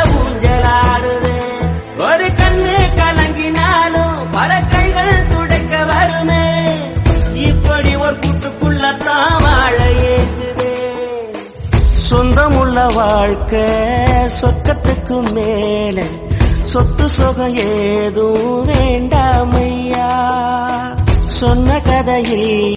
ஊஞ்சலாடுது. ஒரு கண்ணு கலங்கினாலும் பல கைகள் துடைக்க வருமே. இப்படி ஒரு கூட்டுக்குள்ளத்தான் வாழ ஏங்குது. சொந்தமுள்ள வாழ்க்கை சொர்க்கத்துக்கு மேல, சொத்து சொகம் ஏதும் வேண்டாமையா. சொன்ன கதையில்